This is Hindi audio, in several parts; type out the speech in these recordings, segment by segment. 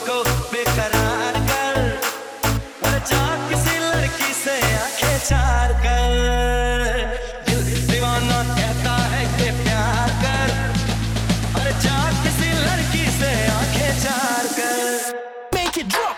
को बेकरार कर, और जा किसी लड़की से आंखें चार कर। दिल दीवाना कहता है कि प्यार कर, और जा किसी लड़की से आंखें चार कर। Make it drop.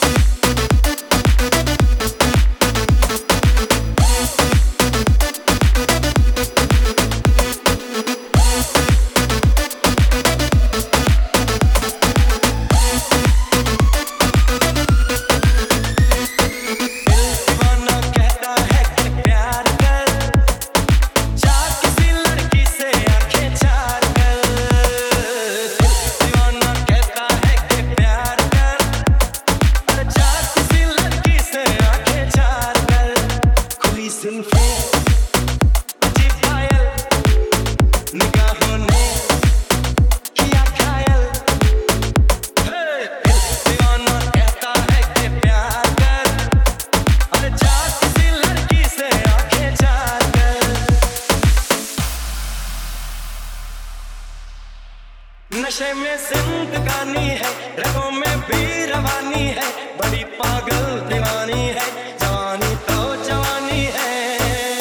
नशे में जिंदगानी है, रगों में भी रवानी है, बड़ी पागल दीवानी है, जवानी तो जवानी है।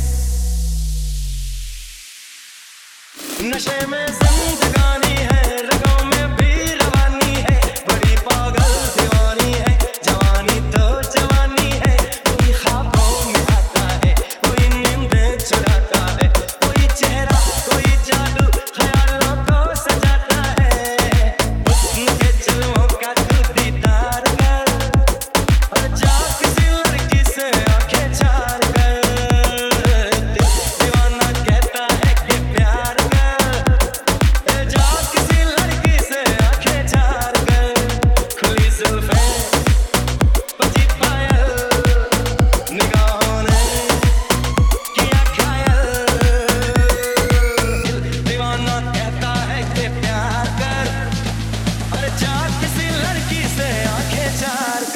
नशे में जिंदगानी है, रगों में भी रवानी है, बड़ी पागल दीवानी है, जवानी तो जवानी है। कोई ख्वाबों में आता है, कोई नींदें चुराता है, कोई चेहरा कोई जादू ख्यालों को सजाता है। उनके जुल्मों का तू दीदार कर, और जा किसी लड़की से आंखें चार कर। दिल दीवाना कहता है कि प्यार कर, जा किसी लड़की से आंखें चार कर। खुली जुल्फें बजी पायल, निगाहों ने किया घायल। दिल दीवाना कहता है कि प्यार कर, और जा किसी लड़की से आंखें चार